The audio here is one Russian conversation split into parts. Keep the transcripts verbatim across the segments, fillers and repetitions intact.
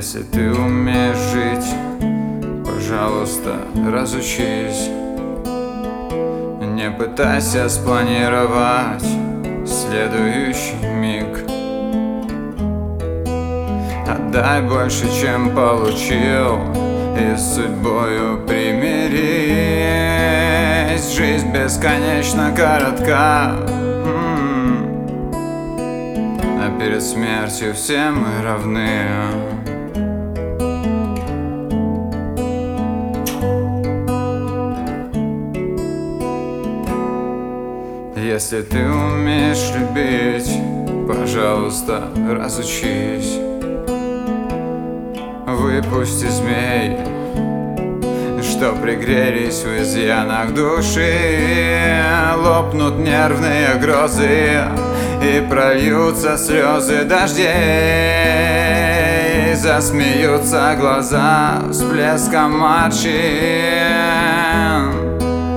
Если ты умеешь жить, пожалуйста, разучись. Не пытайся спланировать следующий миг. Отдай больше, чем получил, и с судьбою примирись. Жизнь бесконечно коротка, а перед смертью все мы равны. Если ты умеешь любить, пожалуйста, разучись. Выпусти змей, что пригрелись в изъянах души. Лопнут нервные грозы и прольются слезы дождей. Засмеются глаза всплеском морщин.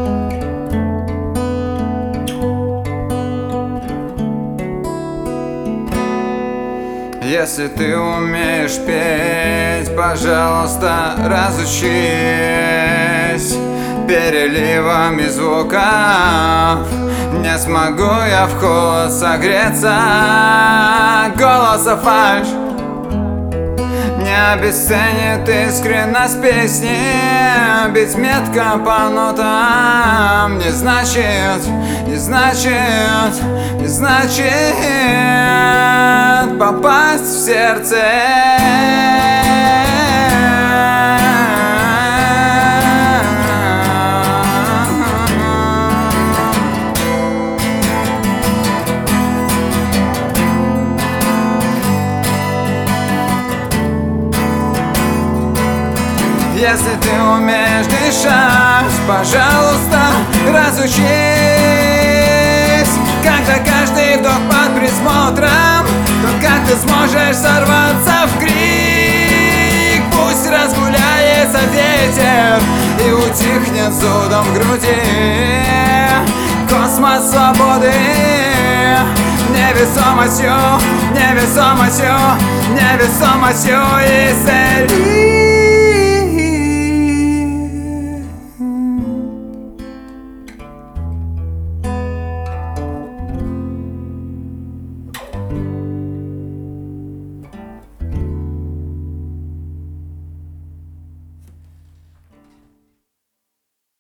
Если ты умеешь петь, пожалуйста, разучись. Переливами звуков не смогу я в холод согреться. Голоса фальшь не обесценит искренность песни. Бить метко по нотам не значит, не значит, не значит попасть в сердце. Если ты умеешь дышать, пожалуйста, разучись. Когда каждый вдох под присмотром, то как ты сможешь сорваться в крик? Пусть разгуляется ветер и утихнет зудом в груди. Космос свободы невесомостью, невесомостью, невесомостью исцелит.